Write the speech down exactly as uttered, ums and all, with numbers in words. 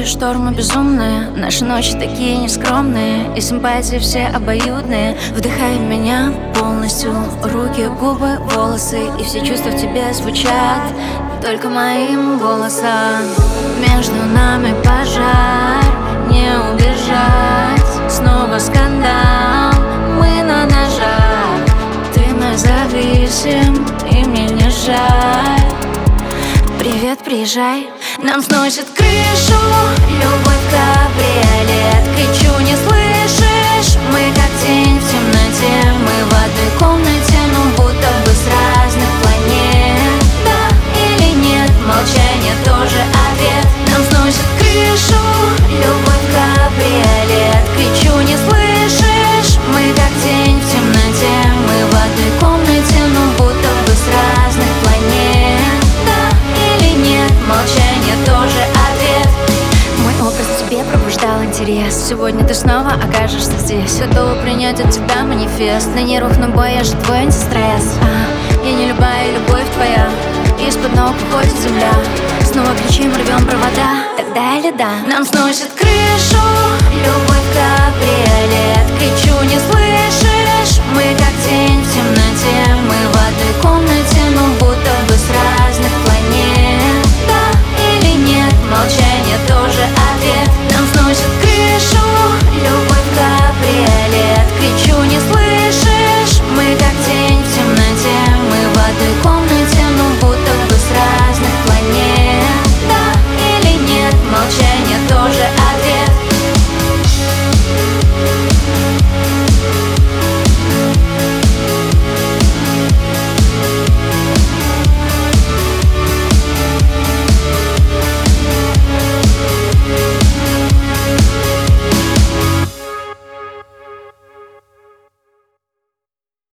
Бури, штормы безумные, наши ночи такие нескромные, и симпатии все обоюдные. Вдыхай меня полностью, руки, губы, волосы, и все чувства в тебе звучат только моим голосом. Между нами пожар, не убежать, снова скандал, мы на ножах. Ты мой зависим, и мне не жаль. Привет, приезжай, нам сносит крышу, любовь кабриолет. Кричу, не слышишь, мы как тень в темноте. Мы в одной комнате, но будто бы с разных планет. Да или нет, молчание тоже ответ. Нам сносит крышу, любовь кабриолет. Кричу, не слышишь, мы как тень в темноте. Мы в одной комнате, но будто бы с разных планет. Молчание тоже ответ. Мой образ в тебе пробуждал интерес. Сегодня ты снова окажешься здесь. Готова принять от тебя манифест. На нервах, но бой, я же твой антистресс. а, Я не любая, любовь твоя. Из-под ног уходит земля. Снова кричим, рвем провода. Тогда или да, нам сносит крышу, любовь кабриолет.